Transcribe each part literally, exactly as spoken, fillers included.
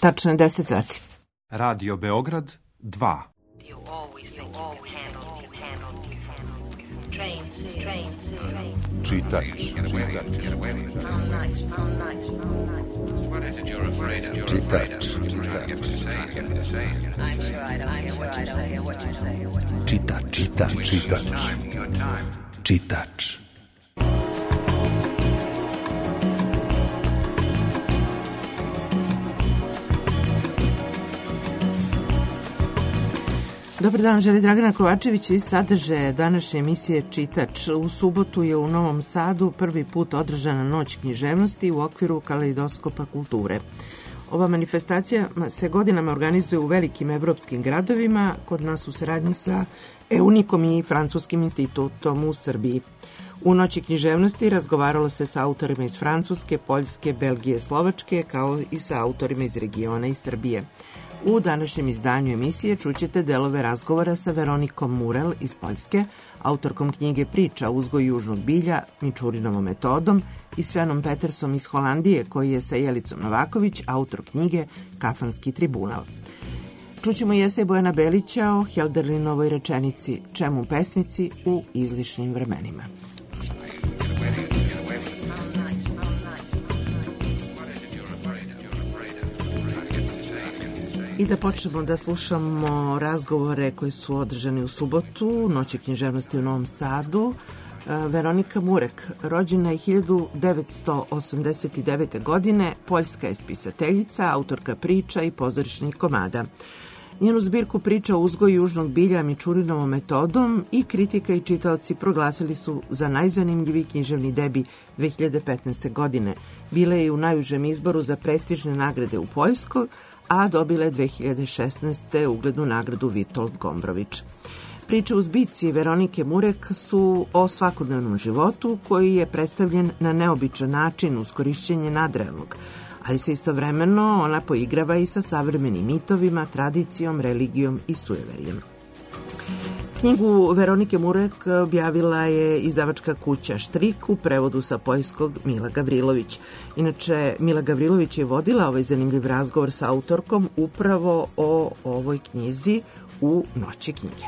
Tačno je deset sati. Radio Beograd dva. Čitač. Čitač. Čitač. Čitač. Čitač. Čitač. Dobar dan, želi Dragana Kovačević iz sadržaja današnje emisije Čitač. U subotu je u Novom Sadu prvi put održana noć književnosti u okviru Kaleidoskopa kulture. Ova manifestacija se godinama organizuje u velikim evropskim gradovima, kod nas u saradnji sa EUNIKom i Francuskim institutom u Srbiji. U noći književnosti razgovaralo se sa autorima iz Francuske, Poljske, Belgije, Slovačke, kao i sa autorima iz regiona i Srbije. U današnjem izdanju emisije čućete delove razgovora sa Veronikom Murel iz Poljske, autorkom knjige Priča o uzgoju južnog bilja Mičurinovom metodom, i Svenom Petersom iz Holandije, koji je sa Jelicom Novaković autor knjige Kafanski tribunal. Čućemo i esej Bojana Belića o Helderlinovoj rečenici Čemu pesnici u izlišnim vremenima. I da počnemo da slušamo razgovore koji su održani u subotu, noći književnosti u Novom Sadu. Veronika Murek, rođena je hiljadu devetsto osamdeset devete. godine, poljska je spisateljica, autorka priča i pozorišnih komada. Njenu zbirku priča o uzgoju južnog bilja Mičurinovom metodom i kritika i čitaoci proglasili su za najzanimljiviji književni debi dve hiljade petnaeste. godine. Bila je u najužem izboru za prestižne nagrade u Poljskoj, a dobila je dve hiljade šesnaeste. uglednu nagradu Vitold Gombrović. Priče u zbirci Veronike Murek su o svakodnevnom životu koji je predstavljen na neobičan način uz korišćenje nadrealnog, ali se istovremeno ona poigrava i sa savremenim mitovima, tradicijom, religijom i sujeverjem. Knjigu Veronike Murek objavila je izdavačka kuća Štrik u prevodu sa poljskog Mila Gavrilović. Inače, Mila Gavrilović je vodila ovaj zanimljiv razgovor sa autorkom upravo o ovoj knjizi u Noći knjige.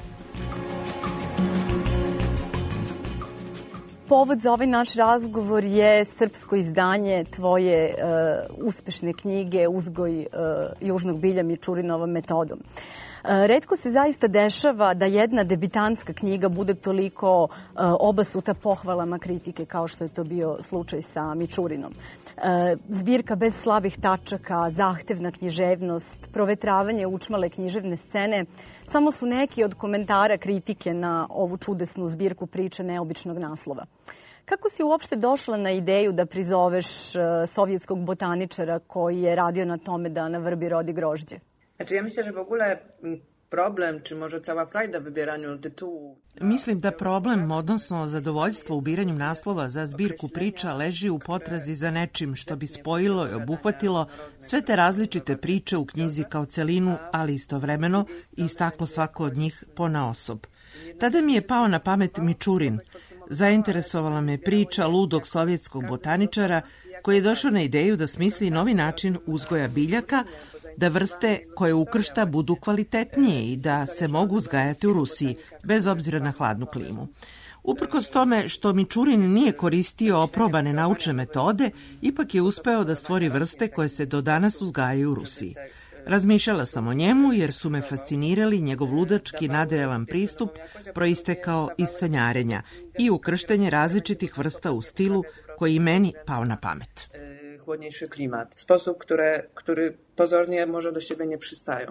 Povod za ovaj naš razgovor je srpsko izdanje tvoje uh, uspešne knjige Uzgoj uh, južnog bilja Mičurinovom metodom. Retko se zaista dešava da jedna debitantska knjiga bude toliko uh, obasuta pohvalama kritike kao što je to bio slučaj sa Mičurinom. Uh, zbirka bez slabih tačaka, zahtevna književnost, provetravanje učmale književne scene samo su neki od komentara kritike na ovu čudesnu zbirku priča neobičnog naslova. Kako si uopšte došla na ideju da prizoveš uh, sovjetskog botaničara koji je radio na tome da na vrbi rodi grožđe? Znaczy, ja myślę, że w ogóle problem, czy może cała frajda w wybieraniu tytułu... Mislim da problem, odnosno zadovoljstvo u biranju naslova za zbirku priča leži u potrazi za nečim što bi spojilo i obuhvatilo sve te različite priče u knjizi kao celinu, ali istovremeno istaklo svako od njih ponaosob. Tada mi je pao na pamet Mičurin. Zainteresovala me priča ludog sovjetskog botaničara koji je došao na ideju da smisli novi način uzgoja biljaka, da vrste koje ukršta budu kvalitetnije i da se mogu uzgajati u Rusiji, bez obzira na hladnu klimu. Uprkos tome što Mičurin nije koristio oprobane naučne metode, ipak je uspeo da stvori vrste koje se do danas uzgajaju u Rusiji. Razmišljala sam o njemu jer su me fascinirali njegov ludački nadrealan pristup proistekao iz sanjarenja i ukrštanje različitih vrsta u stilu koji meni pao na pamet. Chłodniejszy klimat, sposób, które, który pozornie może do siebie nie przystają.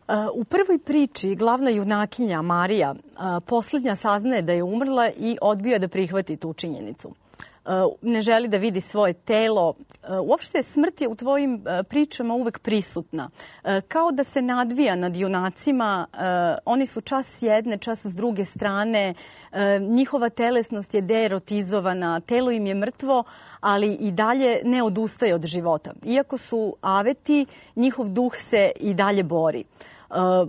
U prvoj priči glavna junakinja Marija poslednja saznaje da je umrla i odbija da prihvati tu činjenicu. Ne želi da vidi svoje telo. Uopšte smrt je u tvojim pričama uvek prisutna. Kao da se nadvija nad junacima, oni su čas s jedne, čas s druge strane, njihova telesnost je deerotizovana, telo im je mrtvo, ali i dalje ne odustaje od života. Iako su aveti, njihov duh se i dalje bori.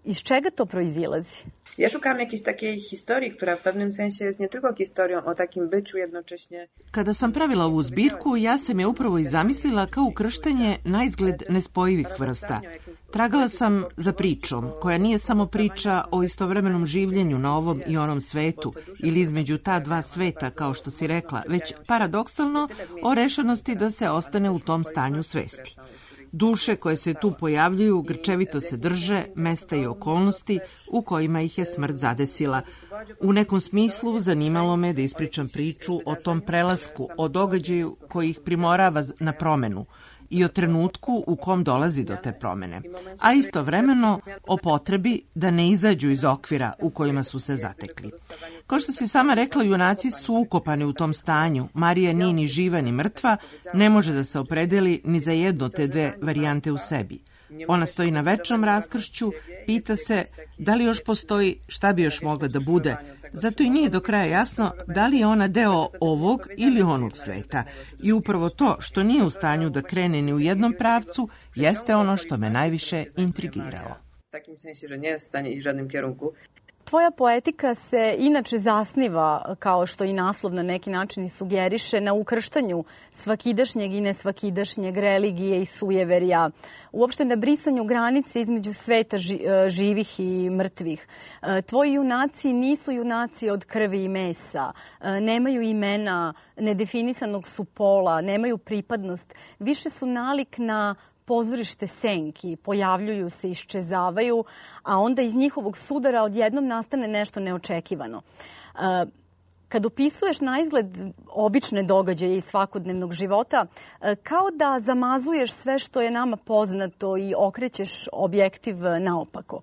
iz čega to proizilazi? Ja szukam jakiejś takiej historii, która w pewnym sensie jest nie tylko historią o takim byciu jednocześnie. Kada sam pravila ovu zbirku, ja sam je upravo i zamislila kao ukrštanje na izgled nespojivih vrsta. Tragala sam za pričom, koja nije samo priča o istovremenom življenju na ovom i onom svetu ili između ta dva sveta, kao što si rekla, već paradoksalno o rešenosti da se ostane u tom stanju svesti. Duše koje se tu pojavljuju grčevito se drže mesta i okolnosti u kojima ih je smrt zadesila. U nekom smislu zanimalo me da ispričam priču o tom prelasku, o događaju koji ih primorava na promenu i o trenutku u kom dolazi do te promene, a istovremeno o potrebi da ne izađu iz okvira u kojima su se zatekli. Kao što si sama rekla, junaci su ukopani u tom stanju. Marija nije ni živa ni mrtva, ne može da se opredeli ni za jedno te dve varijante u sebi. Ona stoji na večnom raskršću, pita se da li još postoji, šta bi još mogla da bude. Zato i nije do kraja jasno da li je ona deo ovog ili onog sveta. I upravo to što nije u stanju da krene ni u jednom pravcu jeste ono što me najviše intrigiralo. W takim sensie, że nie jest w stanie iść w żadnym kierunku. Tvoja poetika se inače zasniva, kao što i naslov na neki način i sugeriše, na ukrštanju svakidašnjeg i nesvakidašnjeg, religije i sujeverja, uopšte na brisanju granice između sveta živih i mrtvih. Tvoji junaci nisu junaci od krvi i mesa, nemaju imena, nedefinisanog su pola, nemaju pripadnost, više su nalik na pozorište senki, pojavljuju se, iščezavaju, a onda iz njihovog sudara odjednom nastane nešto neočekivano. Kad opisuješ na izgled obične događaje iz svakodnevnog života, kao da zamazuješ sve što je nama poznato i okrećeš objektiv naopako.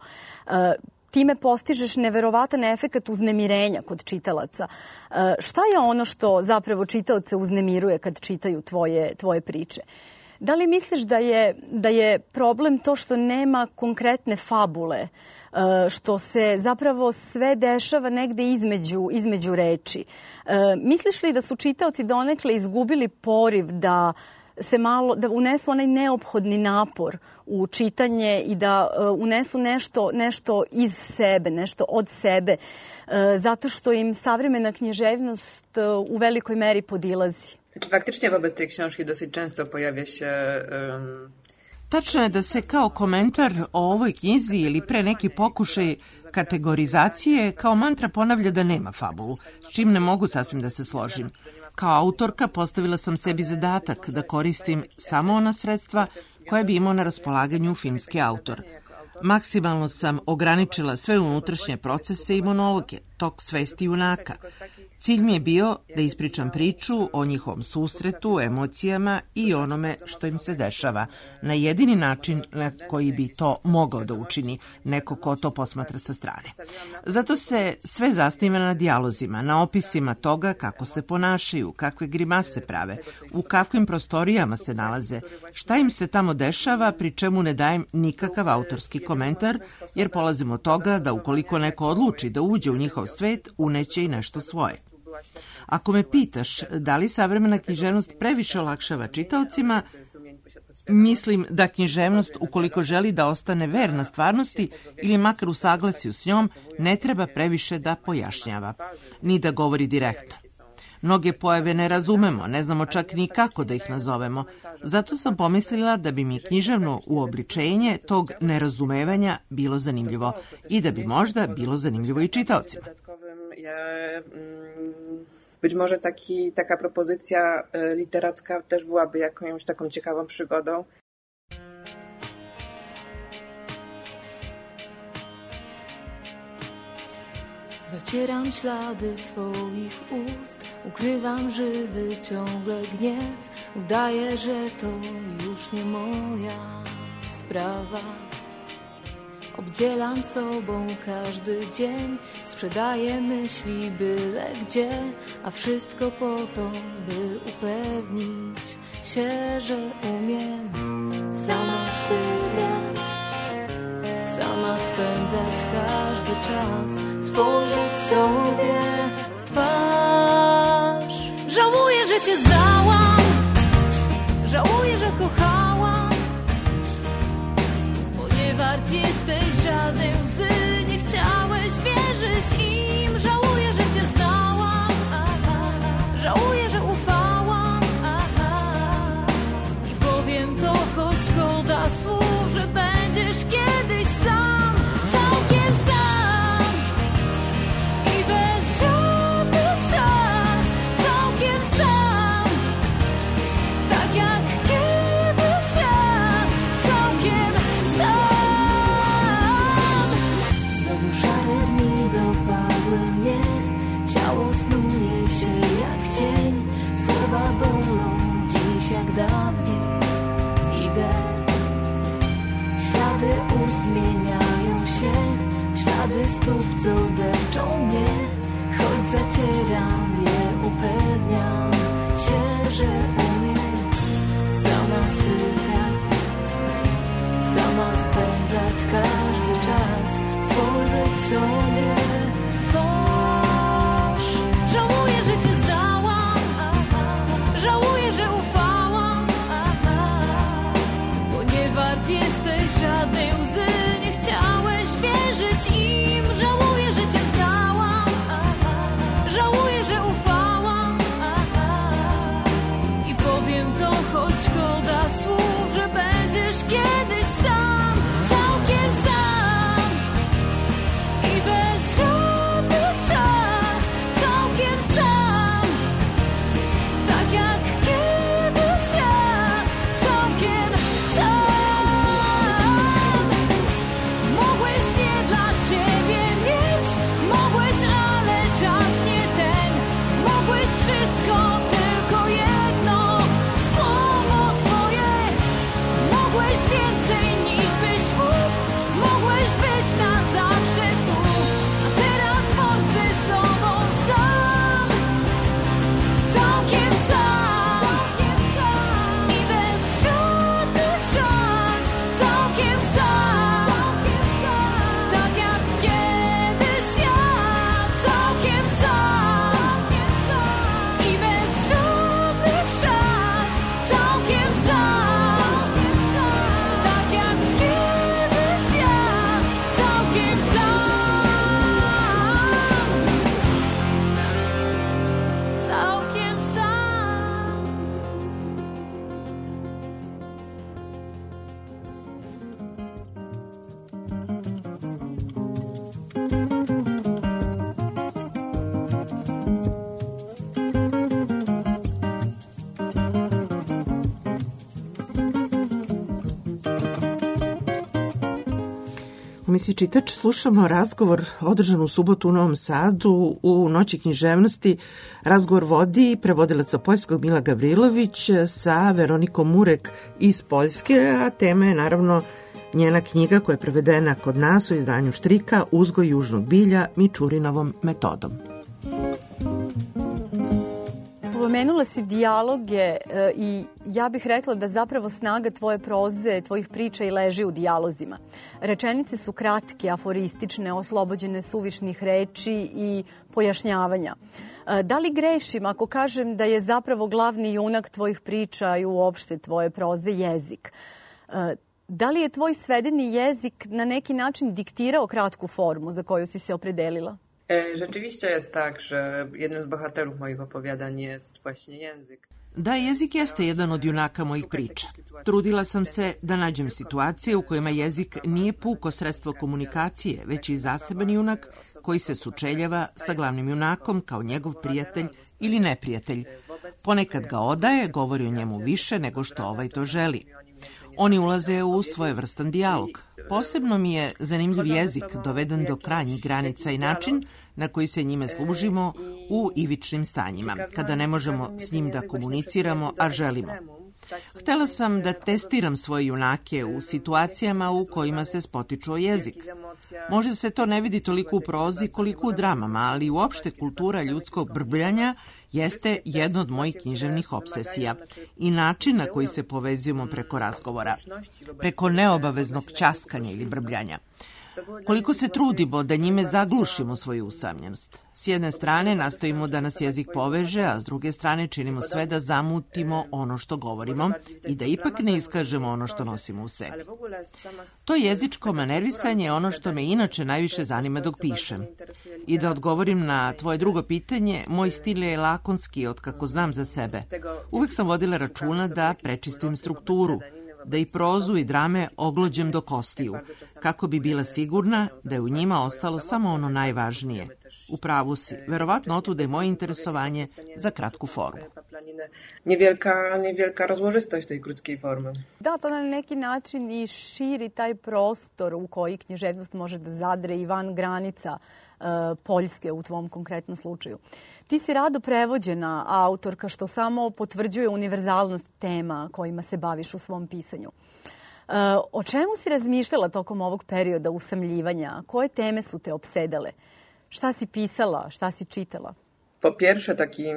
Time postižeš neverovatan efekat uznemirenja kod čitalaca. Šta je ono što zapravo čitaoce uznemiruje kad čitaju tvoje, tvoje priče? Da li misliš da je, da je problem to što nema konkretne fabule, što se zapravo sve dešava negde između, između reči? Misliš li da su čitaoci donekle izgubili poriv da se malo, da unesu onaj neophodni napor u čitanje i da unesu nešto, nešto iz sebe, nešto od sebe, zato što im savremena književnost u velikoj meri podilazi? Znači, faktycznie wobec tej książki dosyć często pojawia się... Um... Tačno je da se kao komentar o ovoj knjizi ili pre neki pokušaj kategorizacije kao mantra ponavlja da nema fabulu, s čim ne mogu sasvim da se složim. Kao autorka postavila sam sebi zadatak da koristim samo ona sredstva koje bi imao na raspolaganju filmski autor. Maksimalno sam ograničila sve unutrašnje procese i monologe, tok svesti junaka. Cilj mi je bio da ispričam priču o njihovom susretu, emocijama i onome što im se dešava, na jedini način na koji bi to mogao da učini neko ko to posmatra sa strane. Zato se sve zasniva na dijalozima, na opisima toga kako se ponašaju, kakve grimase prave, u kakvim prostorijama se nalaze, šta im se tamo dešava, pri čemu ne dajem nikakav autorski komentar, jer polazim od toga da ukoliko neko odluči da uđe u njihov svet, uneće i nešto svoje. Ako me pitaš da li savremena književnost previše olakšava čitaocima, mislim da književnost, ukoliko želi da ostane verna stvarnosti ili makar u saglasju s njom, ne treba previše da pojašnjava, ni da govori direktno. Mnoge pojave ne razumemo, ne znamo čak ni kako da ih nazovemo. Zato sam pomislila da bi mi književno uobličenje tog nerazumevanja bilo zanimljivo i da bi možda bilo zanimljivo i čitaocima. Być może taki, taka propozycja literacka też byłaby jakąś taką ciekawą przygodą. Zacieram ślady twoich ust, ukrywam żywy ciągle gniew. Udaję, że to już nie moja sprawa. Obdzielam sobą każdy dzień, sprzedaję myśli byle gdzie, a wszystko po to, by upewnić się, że umiem sama sypiać, sama spędzać każdy czas, spojrzeć sobie w twarz. Żałuję, że cię znałam, żałuję, że kochałam, bo nie wart jesteś żadnej łzy. stóp, co deszczą mnie. Choć zacieram je, upewniam się, że umiem sama sypiać, sama spędzać każdy czas, spojrzeć sobie w twarz. Żałuję, że cię zdałam, żałuję, że ufałam, bo nie wart jesteś żadnej łzy, nie chciałeś wierzyć im. Żałuję, że cię zdałam, żałuję, że ufałam i powiem to, choć szkoda słów, że będziesz kiedyś sam, całkiem sam i bez żadnych szans, całkiem sam, tak jak kiedyś ja, całkiem sam. Mogłeś nie dla siebie mieć, mogłeś, ale czas nie ten, mogłeś wszystko, tylko jedno słowo twoje, mogłeś więcej niż byś mógł, mogłeś być na zawsze tu, a teraz bądź ze sobą sam, całkiem sam i bez żadnych szans, całkiem sam, tak jak kiedyś ja, całkiem sam i bez żadnych szans, całkiem sam, tak jak kiedyś ja, całkiem sam, całkiem sam. U emisiji Čitač slušamo razgovor održan u subotu u Novom Sadu u Noći književnosti. Razgovor vodi prevodilaca poljskog Mila Gavrilović sa Veronikom Murek iz Poljske, a tema je naravno njena knjiga koja je prevedena kod nas u izdanju Štrika, Uzgoj južnog bilja Mičurinovom metodom. Pomenula si dijaloge e, i ja bih rekla da zapravo snaga tvoje proze, tvojih priča i leži u dijalozima. Rečenice su kratke, aforistične, oslobođene suvišnih reči i pojašnjavanja. E, da li grešim ako kažem da je zapravo glavni junak tvojih priča i uopšte tvoje proze jezik? E, da li je tvoj svedeni jezik na neki način diktirao kratku formu za koju si se opredelila? Rzeczywiście jest tak, że jednym z bohaterów moich opowiadań jest właśnie język. Da, jezik jeste jedan od junaka mojih priča. Trudila sam se da nađem situacije u kojima jezik nije puko sredstvo komunikacije, već i zaseban junak koji se sučeljava sa glavnim junakom kao njegov prijatelj ili neprijatelj. Ponekad ga odaje, govori o njemu više nego što ovaj to želi. Oni ulaze u svojevrstan dijalog. Posebno mi je zanimljiv jezik doveden do krajnjih granica i način na koji se njime služimo u ivičnim stanjima, kada ne možemo s njim da komuniciramo, a želimo. Htela sam da testiram svoje junake u situacijama u kojima se spotiču o jezik. Možda se to ne vidi toliko u prozi koliko u dramama, ali uopšte kultura ljudskog brbljanja jeste jedna od mojih književnih obsesija i način na koji se povezujemo preko razgovora, preko neobaveznog ćaskanja ili brbljanja. Koliko se trudimo da njime zaglušimo svoju usamljenost. S jedne strane nastojimo da nas jezik poveže, a s druge strane činimo sve da zamutimo ono što govorimo i da ipak ne iskažemo ono što nosimo u sebi. To jezičko manervisanje je ono što me inače najviše zanima dok pišem. I da odgovorim na tvoje drugo pitanje, moj stil je lakonski od kako znam za sebe. Uvek sam vodila računa da prečistim strukturu, da i prozu i drame oglođem do kostiju, kako bi bila sigurna da je u njima ostalo samo ono najvažnije. U pravu si, verovatno otuda je moje interesovanje za kratku formu. Niewielka, niewielka rozłożystość tej krótkiej formy. Da, to na neki način i širi taj prostor u koji književnost može da zadre i van granica e, Poljske u tvom konkretnom slučaju. Ti si rado prevođena autorka, što samo potvrđuje univerzalnost tema kojima se baviš u svom pisanju. O čemu si razmišljala tokom ovog perioda usamljivanja? Koje teme su te opsedale? Šta si pisala? Šta si čitala? Po pierwsze takim,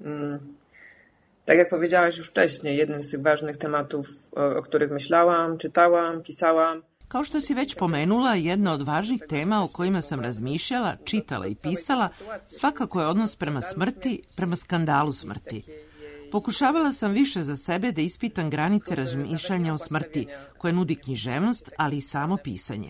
tak jak powiedziałaś już wcześniej, jednym z tych ważnych tematów, o, o których myślałam, czytałam, pisałam. Kao što si već pomenula, jedna od važnih tema o kojima sam razmišljala, čitala i pisala, svakako je odnos prema smrti, prema skandalu smrti. Pokušavala sam više za sebe da ispitam granice razmišljanja o smrti, koje nudi književnost, ali i samo pisanje.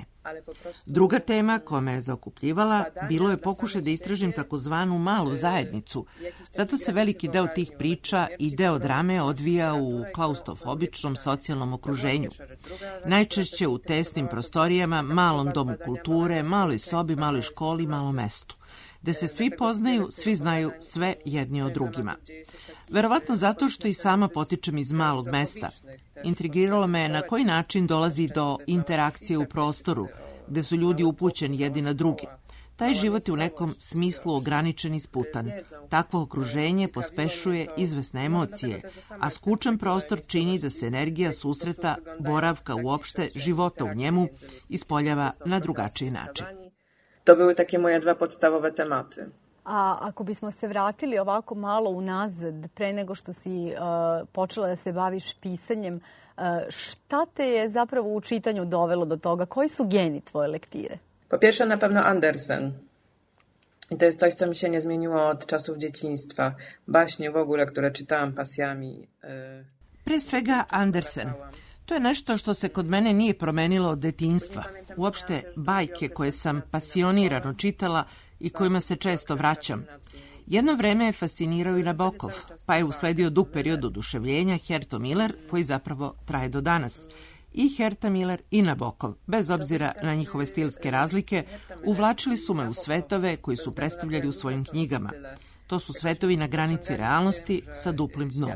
Druga tema koja me je zaokupljivala bilo je pokušaj da istražim takozvanu malu zajednicu. Zato se veliki deo tih priča i deo drame odvija u klaustrofobičnom socijalnom okruženju. Najčešće u tesnim prostorijama, malom domu kulture, maloj sobi, maloj školi, malom mestu, gde se svi poznaju, svi znaju sve jedni o drugima. Verovatno zato što i sama potičem iz malog mesta. Intrigiralo me na koji način dolazi do interakcije u prostoru, gde su ljudi upućeni jedni na druge. Taj život je u nekom smislu ograničen i sputan. Takvo okruženje pospešuje izvesne emocije, a skučan prostor čini da se energija susreta, boravka uopšte, života u njemu ispoljava na drugačiji način. To były takie moje dwa podstawowe tematy. A ako bismo se vratili ovako malo unazad, pre nego što si uh, počela da se baviš pisanjem, uh, šta te je zapravo u čitanju dovelo do toga? Koji su geni tvoje lektire? Po pierwsze na pewno Andersen. I to jest coś, co mi się nie zmieniło od czasów dzieciństwa. Baśnie w ogóle, które czytałam pasjami. Pre svega Andersen. To je nešto što se kod mene nije promenilo od detinjstva. Uopšte bajke koje sam pasionirano čitala i kojima se često vraćam. Jedno vreme je fascinirao i Nabokov, pa je usledio dug period oduševljenja Herto Miller, koji zapravo traje do danas. I Herta Miller i Nabokov, bez obzira na njihove stilske razlike, uvlačili su me u svetove koji su predstavljali u svojim knjigama. To su svetovi na granici realnosti sa duplim dnom.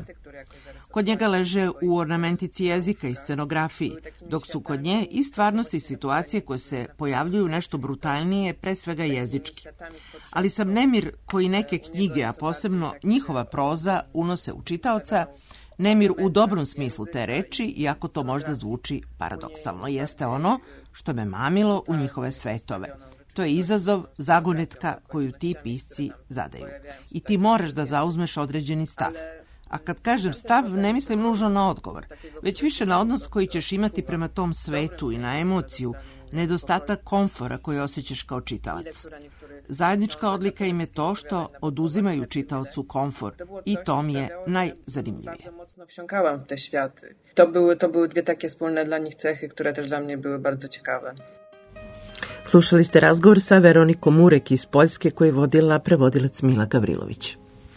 Kod njega leže u ornamentici jezika i scenografiji, dok su kod nje i stvarnosti i situacije koje se pojavljuju nešto brutalnije, pre svega jezički. Ali sam nemir koji neke knjige, a posebno njihova proza, unose u čitaoca, nemir u dobrom smislu te reči, iako to možda zvuči paradoksalno, jeste ono što me mamilo u njihove svetove. To je izazov, zagonetka koju ti pisci zadaju. I ti moraš da zauzmeš određeni stav. A kad kažem stav, ne mislim nužno na odgovor, već više na odnos koji ćeš imati prema tom svetu i na emociju, nedostatak komfora koji osjećaš kao čitalac. Zajednička odlika im je to što oduzimaju čitaocu komfor i to mi je najzanimljivije. Mocno wsiąkałam w te światy. To były, to były dwie takie wspólne dla nich cechy, które też dla mnie były bardzo ciekawe. Slušali ste razgovor sa Veronikom Murek iz Poljske koji je vodila prevodilac Mila Gavrilović.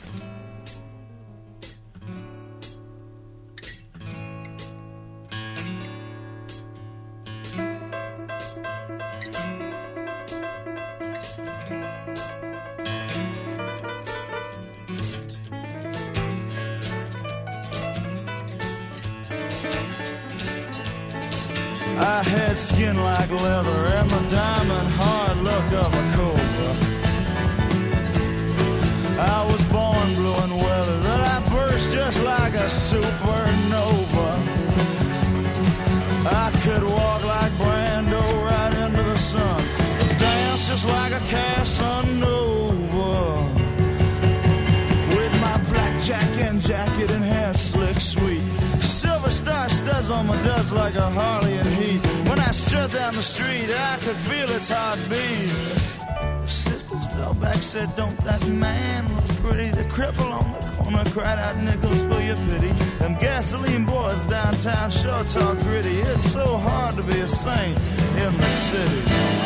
I had skin like leather and the diamond hard look of a cobra. I was born blue and weather, that I burst just like a supernova. I could walk like Brando right into the sun, dance just like a Casanova. With my blackjack and jacket and hair slick sweet, silver star studs on my duds like a Harley in heat. When I strut down the street, I could feel its heartbeat. Sisters fell back, said, don't that man look pretty? The cripple on the corner cried out nickels for your pity. Them gasoline boys downtown sure talk gritty. It's so hard to be a saint in the city.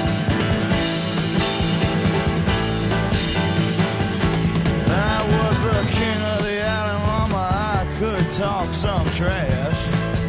I was the king of the island, mama, I could talk some trash.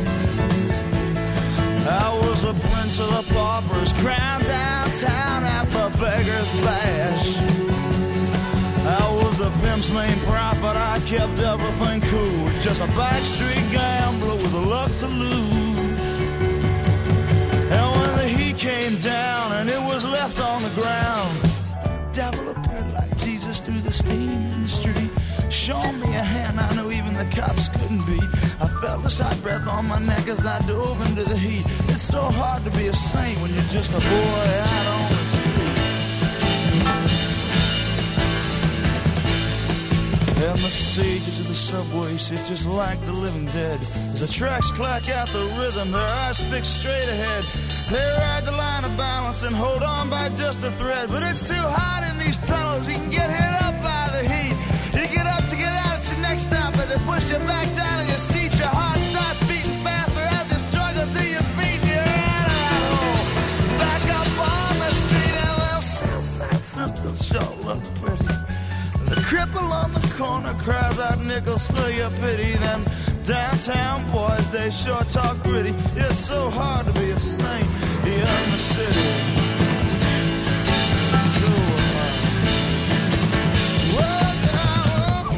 I was the prince of the paupers, crowned downtown at the Beggar's Bash. I was the pimp's main prophet, I kept everything cool, just a backstreet gambler with a luck to lose. And when the heat came down and it was left on the ground, the devil appeared like Jesus through the steam in the street, showing me a hand I knew even the cops couldn't beat. I felt this hot breath on my neck as I dove into the heat. It's so hard to be a saint when you're just a boy out on the street. And the sages of the subway sit just like the living dead. As the tracks clack out the rhythm, their eyes fixed straight ahead. They ride the line of balance and hold on by just a thread. But it's too hot in these tunnels, you can get hit up by the heat. You get up to get out at your next stop, but they push you back down in your seat. Your heart starts beating faster as you struggle to your feet. You're out of that hole, back up on the street. And well, Southside sisters sure look pretty. The cripple on the corner cries out nickels for your pity. Them downtown boys, they sure talk gritty. It's so hard to be a saint here in the city. So hard. Whoa, now,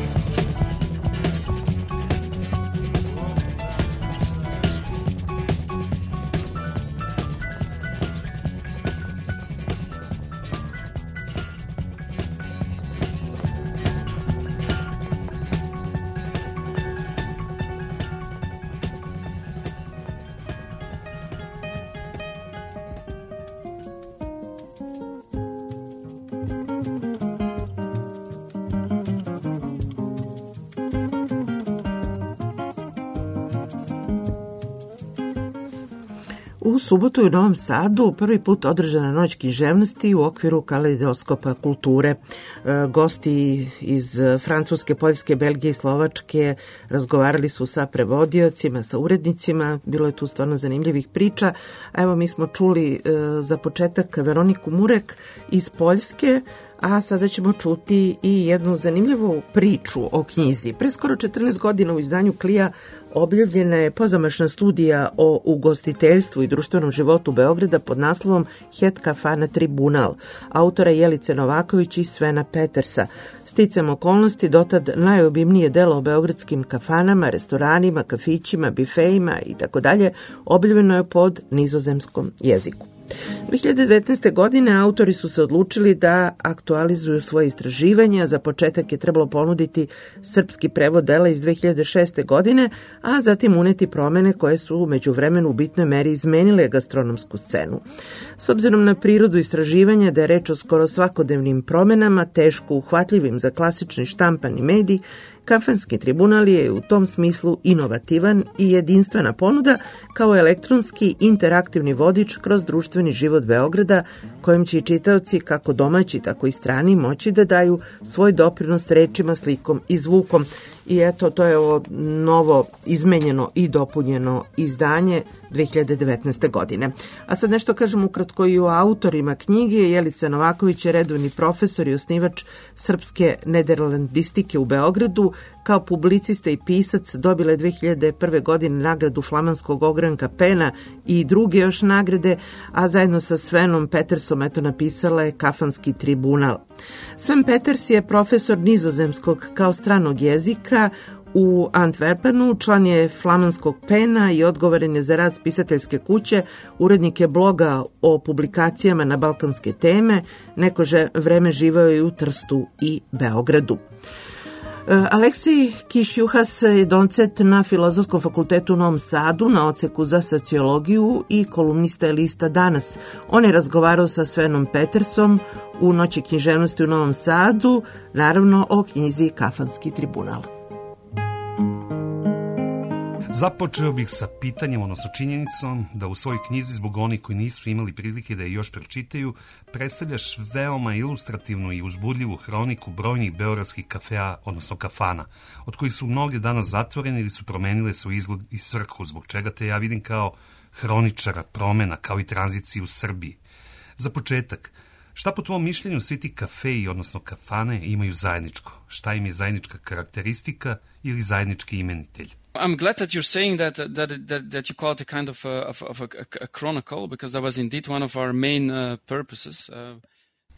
U subotu u Novom Sadu prvi put održana noć književnosti u okviru Kaleidoskopa kulture. E, gosti iz Francuske, Poljske, Belgije i Slovačke razgovarali su sa prevodiocima, sa urednicima. Bilo je tu stvarno zanimljivih priča. Evo, mi smo čuli e, za početak Veroniku Murek iz Poljske, a sada ćemo čuti i jednu zanimljivu priču o knjizi. Pre skoro četrnaest godina u izdanju Klija objavljena je pozamašna studija o ugostiteljstvu i društvenom životu Beograda pod naslovom Het kafana tribunal, autora Jelice Novaković i Svena Petersa. Sticam okolnosti, dotad najobimnije delo o beogradskim kafanama, restoranima, kafićima, bifejima i tako dalje, objavljeno je pod nizozemskom jeziku. dve hiljade devetnaeste. godine autori su se odlučili da aktualizuju svoje istraživanja. Za početak je trebalo ponuditi srpski prevod dela iz dve hiljade šeste. godine, a zatim uneti promene koje su u međuvremenu u bitnoj meri izmenile gastronomsku scenu. S obzirom na prirodu istraživanja da je reč o skoro svakodnevnim promenama, teško uhvatljivim za klasični štampani medij, Kafanski tribunal je u tom smislu inovativan i jedinstvena ponuda kao elektronski interaktivni vodič kroz društveni život Beograda, kojim će i čitaoci kako domaći tako i strani moći da daju svoj doprinos rečima, slikom i zvukom. I eto, to je ovo novo izmenjeno i dopunjeno izdanje dve hiljade devetnaeste. godine. A sad nešto kažem ukratko i o autorima knjige. Jelica Novaković je redovni profesor i osnivač Srpske nederlandistike u Beogradu. Kao publicista i pisac dobila je dve hiljade prve. godine nagradu flamanskog ogranka Pena i druge još nagrade, a zajedno sa Svenom Petersom eto napisala je Kafanski tribunal. Sven Peters je profesor nizozemskog kao stranog jezika u Antwerpenu, član je flamanskog Pena i odgovoran je za rad spisateljske kuće, urednik je bloga o publikacijama na balkanske teme, neko vreme živeo je u Trstu i Beogradu. Aleksej Kišjuhas je docent na Filozofskom fakultetu u Novom Sadu na odseku za sociologiju i kolumnista je lista Danas. On je razgovarao sa Svenom Petersom u Noći književnosti u Novom Sadu, naravno o knjizi Kafanski tribunal. Započeo bih sa pitanjem, odnosno činjenicom, da u svojoj knjizi, zbog onih koji nisu imali prilike da je još pročitaju, predstavljaš veoma ilustrativnu i uzbudljivu hroniku brojnih beogradskih kafea, odnosno kafana, od kojih su mnoge danas zatvorene ili su promenile svoj izgled i svrhu, zbog čega te ja vidim kao hroničara promena, kao i tranziciju u Srbiji. Za početak, šta po tvojom mišljenju svi ti kafeji, odnosno kafane, imaju zajedničko? Šta im je zajednička karakteristika ili zajednički imenitelj? I'm glad that you're saying that that that, that you call it a kind of a, of, of a, a chronicle, because that was indeed one of our main uh, purposes. Uh...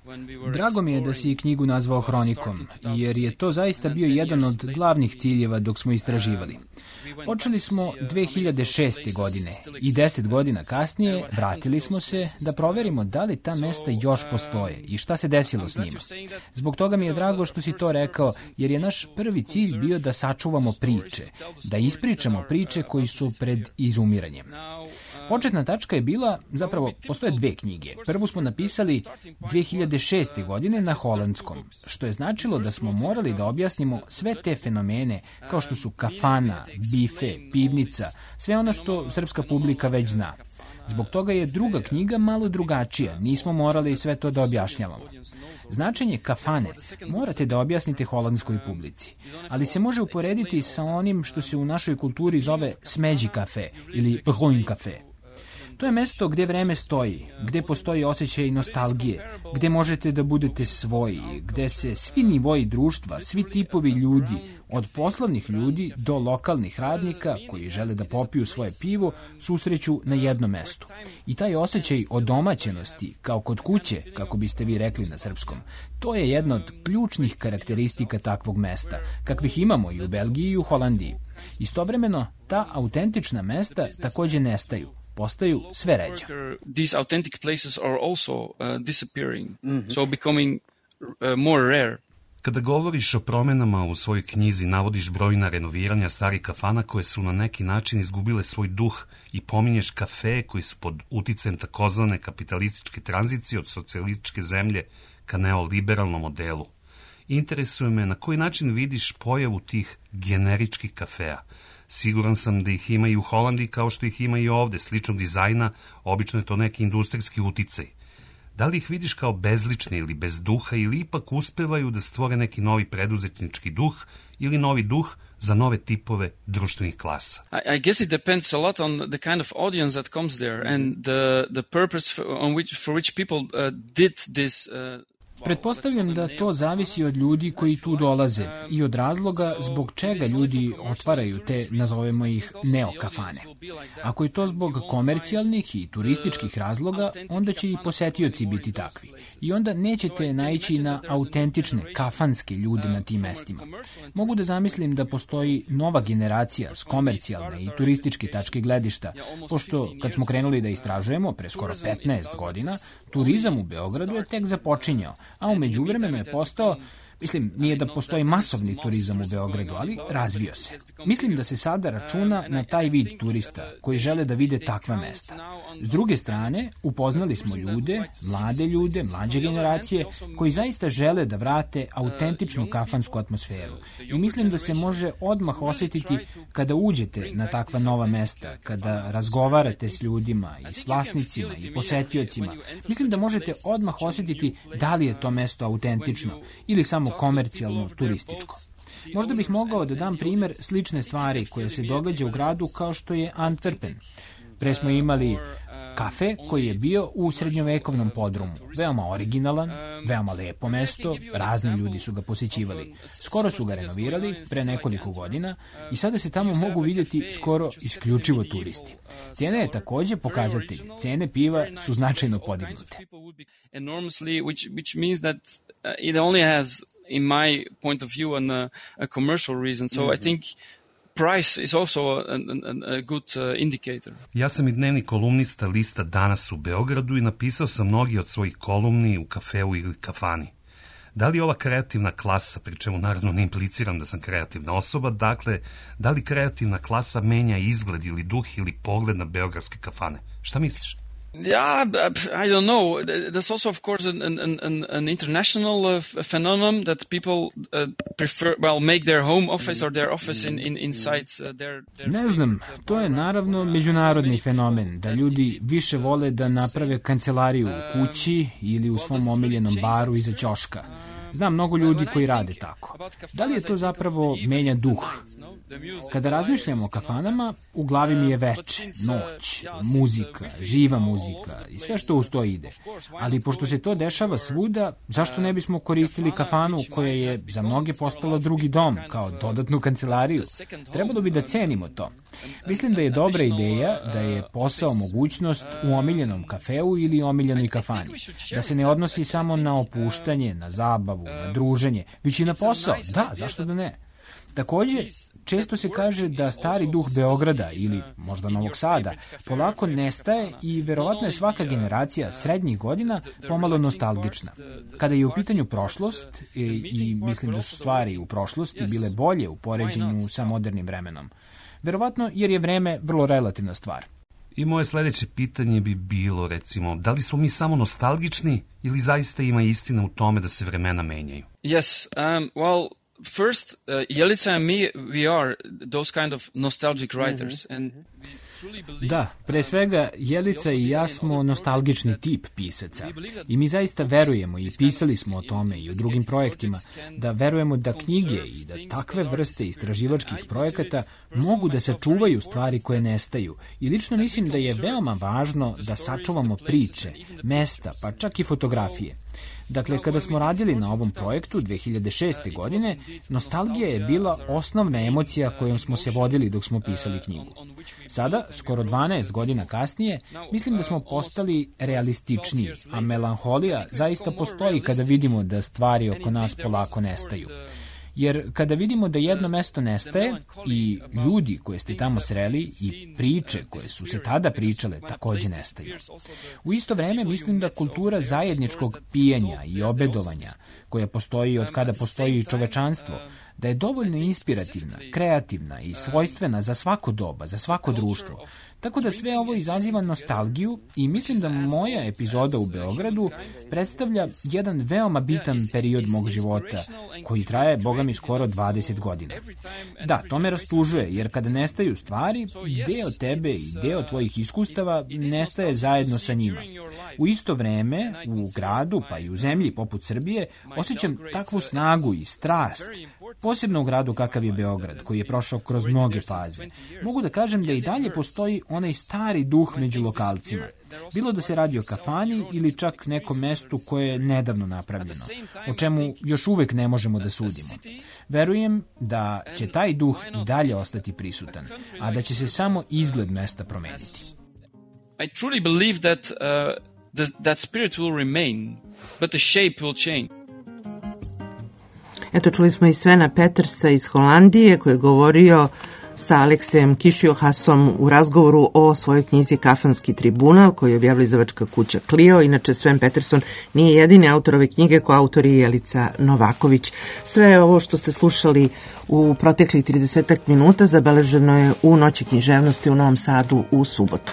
Drago mi je da si knjigu nazvao Hronikom, jer je to zaista bio jedan od glavnih ciljeva dok smo istraživali. Počeli smo dve hiljade šeste. godine i deset godina kasnije vratili smo se da proverimo da li ta mesta još postoje i šta se desilo s njima. Zbog toga mi je drago što si to rekao, jer je naš prvi cilj bio da sačuvamo priče, da ispričamo priče koji su pred izumiranjem. Početna tačka je bila, zapravo, postoje dve knjige. Prvu smo napisali dve hiljade šeste. godine na holandskom, što je značilo da smo morali da objasnimo sve te fenomene, kao što su kafana, bife, pivnica, sve ono što srpska publika već zna. Zbog toga je druga knjiga malo drugačija, nismo morali sve to da objašnjavamo. Značenje kafane morate da objasnite holandskoj publici, ali se može uporediti sa onim što se u našoj kulturi zove smeđi kafe ili bruin kafe. To je mesto gde vreme stoji, gde postoji osjećaj nostalgije, gde možete da budete svoji, gde se svi nivoji društva, svi tipovi ljudi, od poslovnih ljudi do lokalnih radnika koji žele da popiju svoje pivo, susreću na jednom mestu. I taj osjećaj odomaćenosti, kao kod kuće, kako biste vi rekli na srpskom, to je jedna od ključnih karakteristika takvog mesta, kakvih imamo i u Belgiji i u Holandiji. Istovremeno, ta autentična mesta takođe nestaju. Postaju sve ređa. These authentic places are also uh, disappearing, mm-hmm. so becoming uh, more rare. Kada govoriš o promenama u svojoj knjizi, navodiš brojna renoviranja starih kafana koje su na neki način izgubile svoj duh i pominješ kafe koji su pod uticajem takozvane kapitalističke tranzicije od socijalističke zemlje ka neoliberalnom modelu. Interesuje me na koji način vidiš pojavu tih generičkih kafea. Siguran sam da ih ima i u Holandiji kao što ih ima i ovde, sličnog dizajna, obično je to neki industrijski uticaj. Da li ih vidiš kao bezlične ili bez duha ili ipak uspevaju da stvore neki novi preduzetnički duh ili novi duh za nove tipove društvenih klasa? I, I guess it depends a lot on the kind of audience that comes there and the, the purpose for, on which, for which people uh, did this uh, Pretpostavljam da to zavisi od ljudi koji tu dolaze i od razloga zbog čega ljudi otvaraju te, nazovemo ih, neokafane. Ako je to zbog komercijalnih i turističkih razloga, onda će i posetioci biti takvi. I onda nećete naići na autentične, kafanske ljude na tim mestima. Mogu da zamislim da postoji nova generacija s komercijalne i turističke tačke gledišta, pošto kad smo krenuli da istražujemo pre skoro petnaest godina, turizam u Beogradu je tek započinjao, a u međuvremenu je postao, mislim, nije da postoji masovni turizam u Beogradu, ali razvio se. Mislim da se sada računa na taj vid turista koji žele da vide takva mesta. S druge strane, upoznali smo ljude, mlade ljude, mlađe generacije, koji zaista žele da vrate autentičnu kafansku atmosferu. I mislim da se može odmah osjetiti kada uđete na takva nova mesta, kada razgovarate s ljudima i s vlasnicima i posetiocima. Mislim da možete odmah osjetiti da li je to mesto autentično ili samo komercijalno, turističko. Možda bih mogao da dam primer slične stvari koje se događa u gradu kao što je Antwerpen. Pre smo imali kafe koji je bio u srednjovekovnom podrumu. Veoma originalan, veoma lepo mesto, razni ljudi su ga posećivali. Skoro su ga renovirali, pre nekoliko godina, i sada se tamo mogu vidjeti skoro isključivo turisti. Cena je takođe pokazatelj. Cene piva su značajno podignute. In my point of view, and a, a commercial reason. So mm-hmm. I think price is also a, a, a good uh, indicator. Ja sam i dnevni kolumnista lista Danas u Beogradu i napisao sam mnogi od svojih kolumni u kafeu ili kafani. Da li ova kreativna klasa, pri čemu naravno ne impliciram da sam kreativna osoba, dakle, da li kreativna klasa menja izgled ili duh ili pogled na beogradske kafane? Šta misliš? Yeah, I don't know. There's also, of course, an an an, an international uh, phenomenon that people uh, prefer, well, make their home office or their office in in inside uh, their, their. Ne znam, to je naravno međunarodni fenomen, da ljudi više vole da naprave kancelariju u kući ili u svom omiljenom baru iza ćoška. Znam mnogo ljudi koji rade tako. Da li je to zapravo menja duh? Kada razmišljamo o kafanama, u glavi mi je veče, noć, muzika, živa muzika i sve što uz to ide. Ali pošto se to dešava svuda, zašto ne bismo koristili kafanu koja je za mnoge postala drugi dom, kao dodatnu kancelariju? Trebalo bi da cenimo to. Mislim da je dobra ideja da je posao mogućnost u omiljenom kafeu ili omiljenoj kafani. Da se ne odnosi samo na opuštanje, na zabavu, na druženje, već i na posao. Da, zašto da ne? Takođe, često se kaže da stari duh Beograda ili možda Novog Sada polako nestaje i verovatno je svaka generacija srednjih godina pomalo nostalgična. Kada je u pitanju prošlost, i, i mislim da su stvari u prošlosti bile bolje u poređenju sa modernim vremenom, verovatno jer je vreme vrlo relativna stvar. I moje sledeće pitanje bi bilo, recimo, da li smo mi samo nostalgični ili zaista ima istina u tome da se vremena menjaju? Yes, um, well, first, uh, Jelica and me, we are those kind of nostalgic writers. And Da, pre svega Jelica i ja smo nostalgični tip pisaca i mi zaista verujemo i pisali smo o tome i u drugim projektima da verujemo da knjige i da takve vrste istraživačkih projekata mogu da sačuvaju stvari koje nestaju i lično mislim da je veoma važno da sačuvamo priče, mesta, pa čak i fotografije. Dakle, kada smo radili na ovom projektu dve hiljade šeste. godine, nostalgija je bila osnovna emocija kojom smo se vodili dok smo pisali knjigu. Sada, skoro dvanaest godina kasnije, mislim da smo postali realističniji, a melanholija zaista postoji kada vidimo da stvari oko nas polako nestaju. Jer kada vidimo da jedno mesto nestaje i ljudi koje ste tamo sreli i priče koje su se tada pričale takođe nestaju. U isto vreme mislim da kultura zajedničkog pijenja i obedovanja koja postoji od kada postoji čovečanstvo, da je dovoljno inspirativna, kreativna i svojstvena za svako doba, za svako društvo. Tako da sve ovo izaziva nostalgiju i mislim da moja epizoda u Beogradu predstavlja jedan veoma bitan period mog života koji traje, boga mi, skoro dvadeset godina. Da, to me rastužuje, jer kada nestaju stvari, deo tebe i deo tvojih iskustava nestaje zajedno sa njima. U isto vreme, u gradu, pa i u zemlji poput Srbije, osjećam takvu snagu i strast, posebno u gradu kakav je Beograd, koji je prošao kroz mnoge faze. Mogu da kažem da i dalje postoji onaj stari duh među lokalcima. Bilo da se radi o kafani ili čak nekom mestu koje je nedavno napravljeno, o čemu još uvek ne možemo da sudimo. Verujem da će taj duh i dalje ostati prisutan, a da će se samo izgled mesta promeniti. I truly believe that uh, the, that spirit will remain, but the shape will change. Eto, čuli smo i Svena Petersa iz Holandije koji je govorio sa Aleksejem Kišiohasom u razgovoru o svojoj knjizi Kafanski tribunal koju objavila izdavačka kuća Clio. Inače, Sven Peterson nije jedini autor ove knjige, ko autor je Jelica Novaković. Sve ovo što ste slušali u proteklih tridesetak minuta zabeleženo je u Noći književnosti u Novom Sadu u subotu.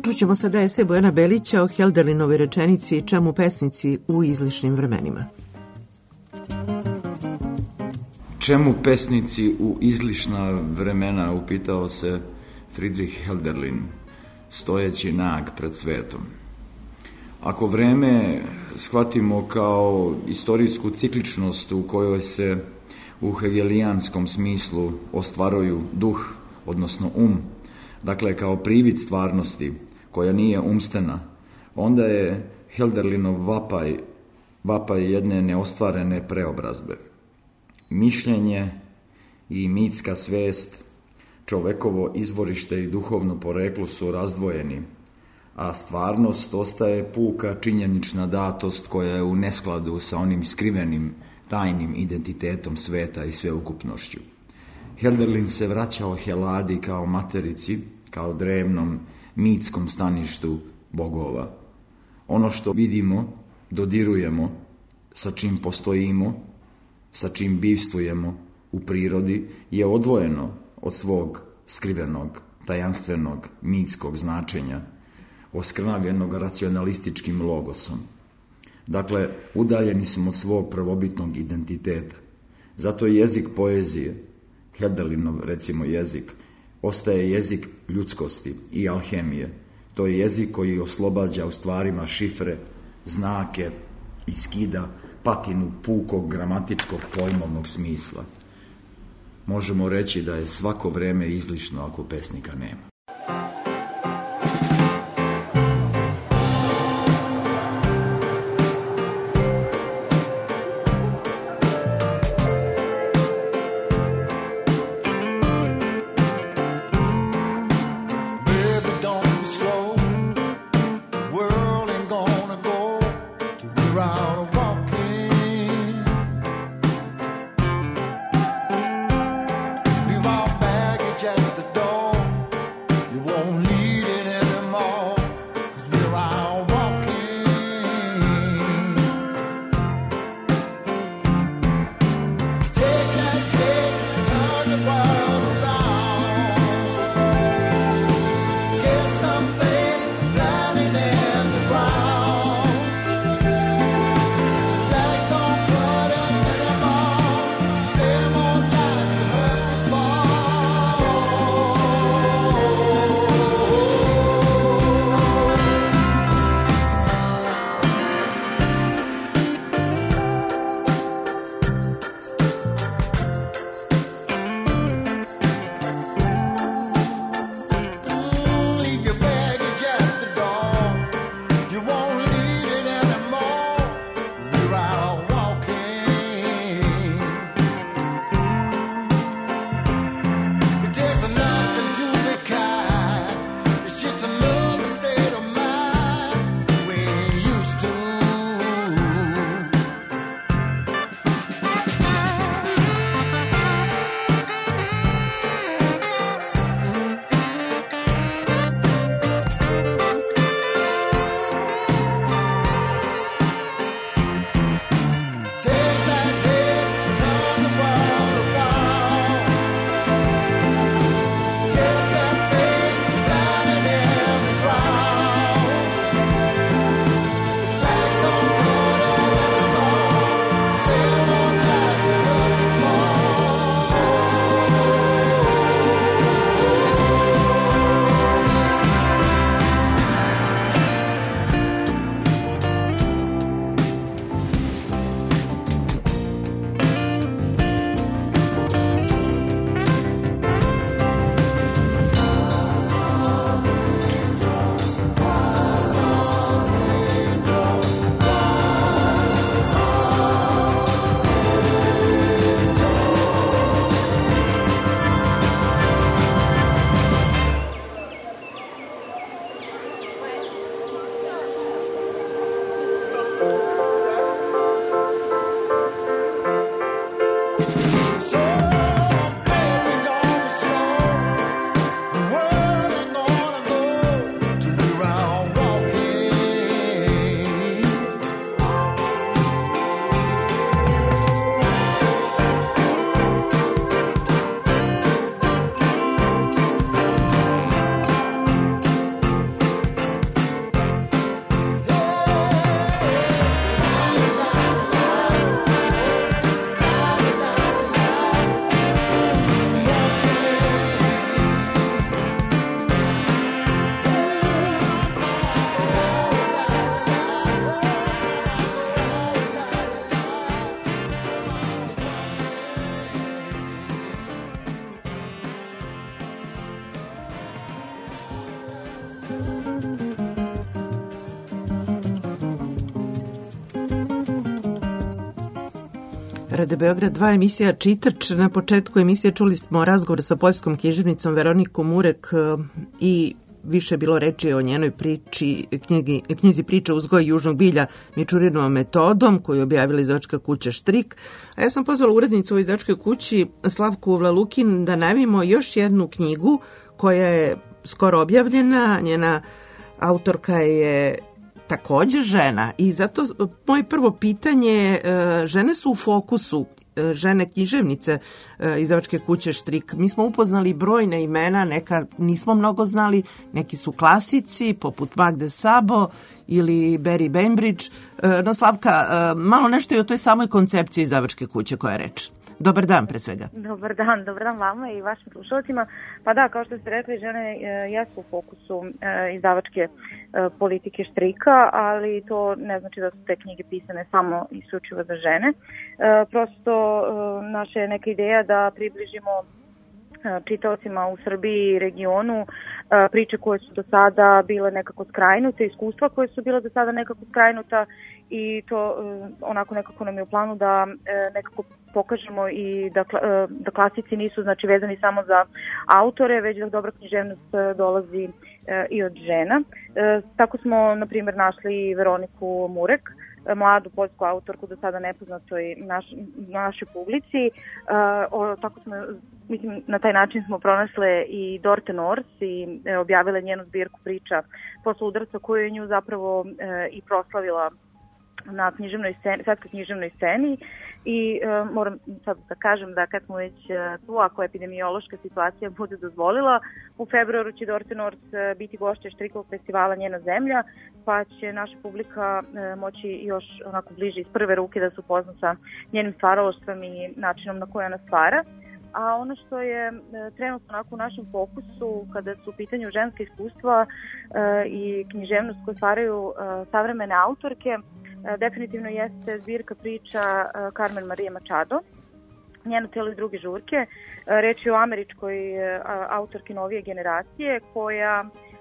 Čućemo sada esej Bojana Belića o Helderlinovoj rečenici čemu pesnici u izlišnim vremenima. Čemu pesnici u izlišna vremena, upitao se Friedrich Helderlin, stojeći nag pred svetom. Ako vreme shvatimo kao istorijsku cikličnost u kojoj se u hegelijanskom smislu ostvaruju duh, odnosno um, dakle kao privid stvarnosti koja nije umstena, onda je Helderlinov vapaj, vapaj jedne neostvarene preobrazbe. Mišljenje i mitska svest, čovekovo izvorište i duhovno poreklo su razdvojeni, a stvarnost ostaje puka činjenična datost koja je u neskladu sa onim skrivenim, tajnim identitetom sveta i sveukupnošću. Helderlin se vraćao Heladi kao materici, kao drevnom mitskom staništu bogova. Ono što vidimo, dodirujemo, sa čim postojimo, sa čim bivstvujemo u prirodi, je odvojeno od svog skrivenog, tajanstvenog, mitskog značenja, oskrnavljenog racionalističkim logosom. Dakle, udaljeni smo od svog prvobitnog identiteta. Zato je jezik poezije, Helderlinov recimo jezik, ostaje jezik ljudskosti i alhemije. To je jezik koji oslobađa u stvarima šifre, znake i skida patinu pukog gramatičkog pojmovnog smisla. Možemo reći da je svako vreme izlišno ako pesnika nema. Radio Beograd dva, emisija Čitač. Na početku emisije čuli smo razgovor sa poljskom književnicom Veronikom Murek i više je bilo reči o njenoj priči, knjigi, knjizi Priče uzgoj južnog bilja Mičurinovom metodom, koju je objavila izdavačka kuća Štrik. A ja sam pozvala urednicu u izdavačkoj kući Slavku Vlalukin da najavimo još jednu knjigu koja je skoro objavljena. Njena autorka je takođe žena i zato moje prvo pitanje, žene su u fokusu, žene književnice izdavačke kuće Štrik. Mi smo upoznali brojne imena, neka nismo mnogo znali, neki su klasici poput Magde Sabo ili Barry Bainbridge. No Slavka, malo nešto i o toj samoj koncepciji izdavačke kuće koja je reč. Dobar dan pre svega. Dobar dan, dobar dan vama i vašim slušalcima. Pa da, kao što ste rekli, žene jesu u fokusu izdavačke politike Štrika, ali to ne znači da su te knjige pisane samo isključivo za žene. Prosto naša je neka ideja da približimo čitaocima u Srbiji i regionu priče koje su do sada bile nekako skrajnute, iskustva koje su bile do sada nekako skrajnuta i to onako nekako nam je u planu da nekako pokažemo i da, da klasici nisu znači vezani samo za autore, već da dobra književnost dolazi i od žena. Tako smo, na primjer, našli Veroniku Murek, mladu poljsku autorku, do sada nepoznatoj naš, našoj publici. O, tako smo, mislim, na taj način smo pronašle i Dorte Nors i e, objavile njenu zbirku priča posle udarca koju je nju zapravo e, i proslavila na književnoj sceni, svetskoj književnoj sceni i e, moram sad da kažem da kad smo već e, tu, ako epidemiološka situacija bude dozvolila, u februaru će Dorte Nors e, biti gošća Štrikovog festivala Njena zemlja, pa će naša publika e, moći još onako bliže iz prve ruke da se upozna sa njenim stvaralaštvom i načinom na koji ona stvara. A ono što je e, trenutno onako u našem fokusu kada su u pitanju ženske iskustva e, i književnost koje stvaraju e, savremene autorke, definitivno jeste zbirka priča Carmen Maria Machado, Njeno telo i druge žurke. Reč je o američkoj autorki novije generacije koja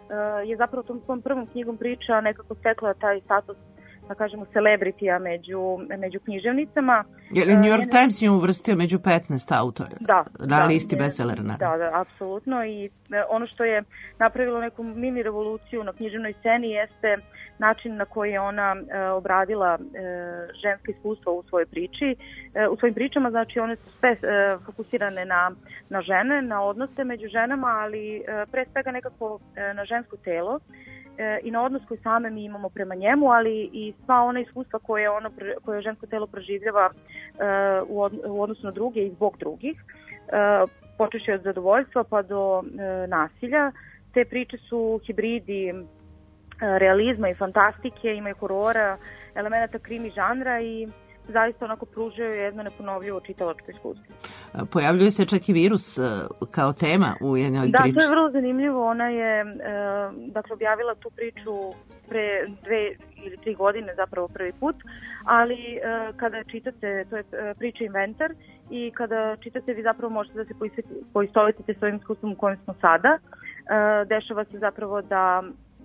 je zapravo tom svom prvom knjigom priča nekako stekla taj status, da kažemo, celebritija među, među književnicama. Je li New York Njene... Times je uvrstio među petnaest autora? Da. Na da, listi bestsellera, naravno. Da, da, apsolutno. I ono što je napravilo neku mini revoluciju na književnoj sceni jeste način na koji je ona e, obradila e, ženske iskustva u svojoj priči. E, u svojim pričama, znači, one su sve e, fokusirane na, na žene, na odnose među ženama, ali e, pre svega nekako e, na žensko telo e, i na odnos koji same mi imamo prema njemu, ali i sva ona iskustva koje, ono, koje žensko telo proživljava e, u, od, u odnosu na druge i zbog drugih. E, počeši od zadovoljstva pa do e, nasilja. Te priče su hibridi realizma i fantastike, imaju horora, elementa krimi žanra i zaista onako pružaju jedno neponovljivo čitalačko iskustvo. Pojavljuje se čak i virus kao tema u jednoj da, priči. Da, to je vrlo zanimljivo. Ona je e, dakle objavila tu priču pre dve ili tri godine zapravo prvi put, ali e, kada čitate, to je priča Inventar, i kada čitate vi zapravo možete da se poistovetite s ovim iskustvom u kojem smo sada. E, dešava se zapravo da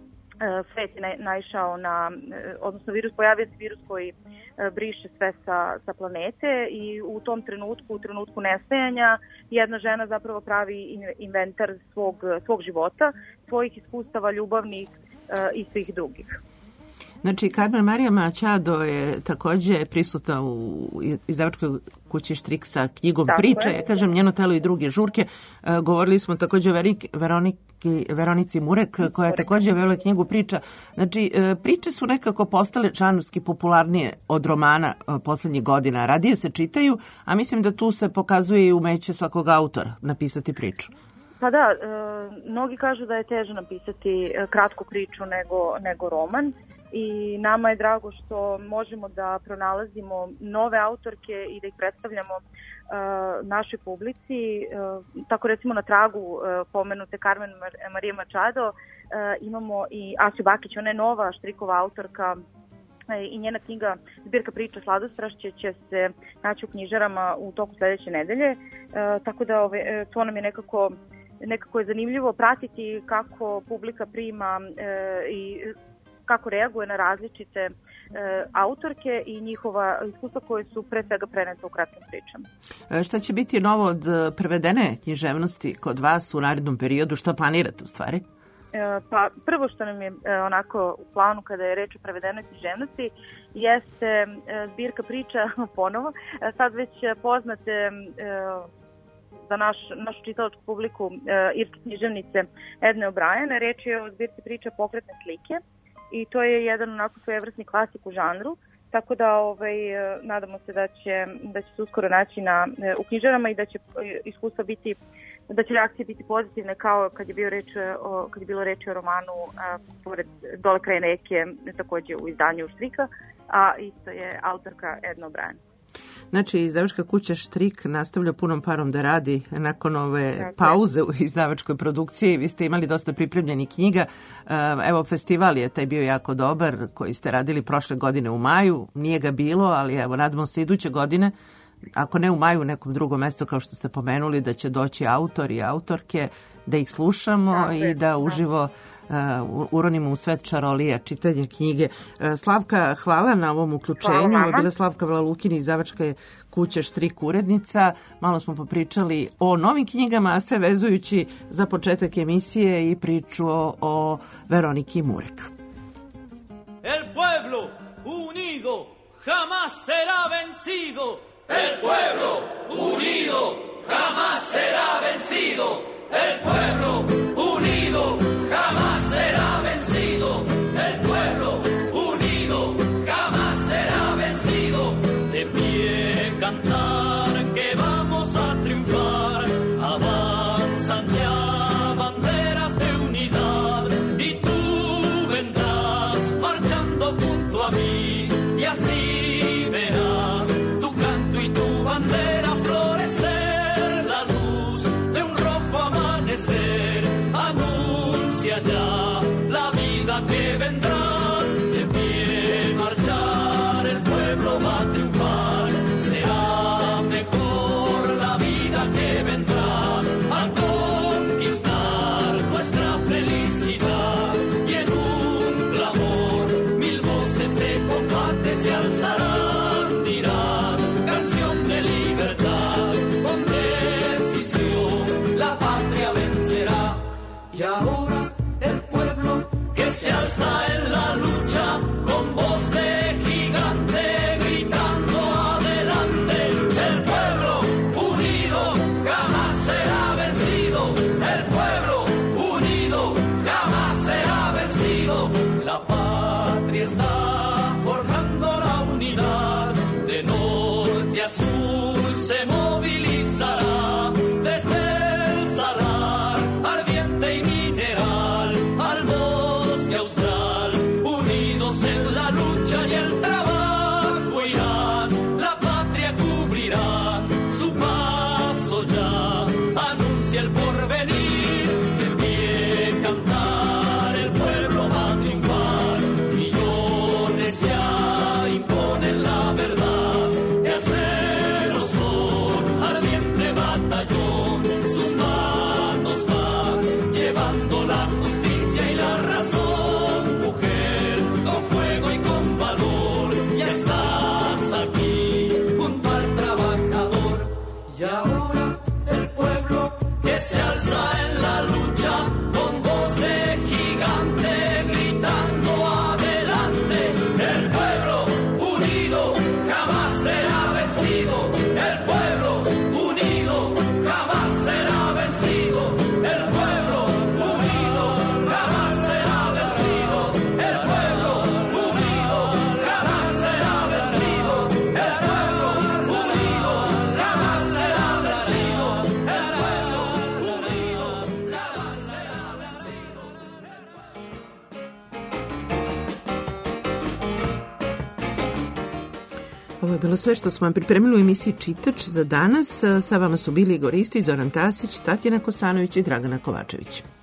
svet je naišao na, odnosno virus, pojavio se virus koji briše sve sa, sa planete i u tom trenutku, u trenutku nestajanja, jedna žena zapravo pravi inventar svog, svog života, svojih iskustava ljubavnih i svih drugih. Znači, Carmen Maria Machado je takođe prisutna u izdavačkoj kući Štrik sa knjigom Tako priče. Je. Kažem, Njeno telo i druge žurke. E, govorili smo takođe o Veroniki, Veronici Murek, koja je takođe objavila knjigu priča. Znači, e, priče su nekako postale žanrovski popularnije od romana e, poslednjih godina. Radije se čitaju, a mislim da tu se pokazuje i umeće svakog autora napisati priču. Pa da, e, mnogi kažu da je teže napisati kratku priču nego, nego roman. I nama je drago što možemo da pronalazimo nove autorke i da ih predstavljamo uh, našoj publici. Uh, tako recimo na tragu uh, pomenute Carmen Mar- Maria Machado uh, imamo i Asju Bakić, ona je nova Štrikova autorka i njena knjiga zbirka priča Sladostrašće će se naći u knjižarama u toku sledeće nedelje. Uh, tako da ove, to nam je nekako, nekako je zanimljivo pratiti kako publika prima uh, i kako reaguje na različite e, autorke i njihova iskustva koje su pre svega prenete u kratkim pričama. E, šta će biti novo od prevedene književnosti kod vas u narednom periodu? Što planirate u stvari? E, pa prvo što nam je e, onako u planu kada je reč o prevedenoj književnosti jeste e, zbirka priča ponovo. E, sad već poznate e, za naš, našu čitalačku publiku e, irske književnice Edne O'Brien. Reč je o zbirci priča Pokretne slike i to je jedan onako svojevrsni klasik u žanru, tako da ovaj, nadamo se da će, da će se uskoro naći na, u knjižarama i da će iskustva biti, da će reakcije biti pozitivne kao kad je, bio reč o, kad je bilo reči o romanu a, pored Dole kraj reke, takođe u izdanju Štrika, a isto je autorka Edna O'Brien. Znači, izdavačka kuća Štrik nastavlja punom parom da radi nakon ove okay. pauze u izdavačkoj produkciji. Vi ste imali dosta pripremljenih knjiga. Evo, festival je taj bio jako dobar, koji ste radili prošle godine u maju. Nije ga bilo, ali evo, nadamo se iduće godine, ako ne u maju, u nekom drugom mjestu, kao što ste pomenuli, da će doći autori i autorke, da ih slušamo okay. i da uživo Uh, uronimo u svet čarolija, čitanje knjige. Uh, Slavka, hvala na ovom uključenju. Ovo je bila Slavka Vlalukin, izdavačka kuća Štrik urednica. Malo smo popričali o novim knjigama, a sve vezujući za početak emisije i priču o, o Veroniki Murek. El pueblo unido jamás será vencido. El pueblo unido jamás será vencido. El pueblo unido jamás será vencido. El pueblo unido jamás será vencido. De pie cantar que vamos a triunfar. Avanzan ya banderas de unidad y tú vendrás marchando junto a mí y así verás tu canto y tu bandera florecer, la luz de un rojo amanecer anuncia ya la vida que vendrá. De pie marchar el pueblo va a triunfar, será mejor la vida que vendrá a conquistar nuestra felicidad y en un clamor mil voces de combate se alzarán, dirán canción de libertad, con decisión la patria vencerá. Y ahora el pueblo que se alza en la lucha con voz de gigante gritando adelante. El pueblo unido jamás será vencido. El pueblo unido jamás será vencido. La patria está forjando la unidad. De norte a sur se movilizará. Desde el salar ardiente y mineral al bosque austral, unidos en la lucha y el trabajo irán, la patria cubrirán, su paso ya anuncia el porvenir. De pie cantar el pueblo va a triunfar, millones ya imponen la verdad, de acero son ardiente batallón, sus manos van llevando la justicia y la razón. Mujer, con fuego y con valor, ya estás aquí junto al trabajador. Y ahora el pueblo que se alza en la lucha con voz de gigante gritando adelante. El pueblo unido jamás será vencido. El pueblo unido jamás será vencido. El pueblo unido jamás será vencido. El pueblo unido jamás será vencido. El pueblo unido jamás será vencido. El pueblo unido jamás será vencido. Ovo je bilo sve što smo vam pripremili u emisiji Čitač za danas. Sa vama su bili Igor Ristić, Zoran Tasić, Tatjana Kosanović i Dragana Kovačević.